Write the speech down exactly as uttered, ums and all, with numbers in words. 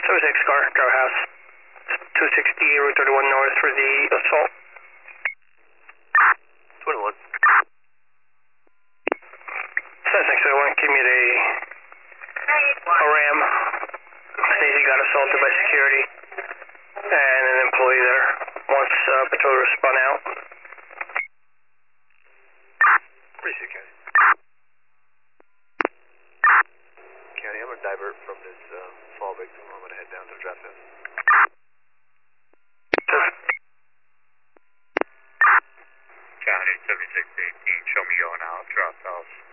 six car, Tower House. two sixty, Route thirty-one North for the assault. twenty-one. Sussex oh one, commute a, a Ram. Stacy got assaulted by security and an employee there once uh, patrollers spun out. Appreciate it, County. County, I'm going to divert from this uh, fall victim. I'm going to head down to the draft house. County seventy-six eighteen, show me going out, draft house.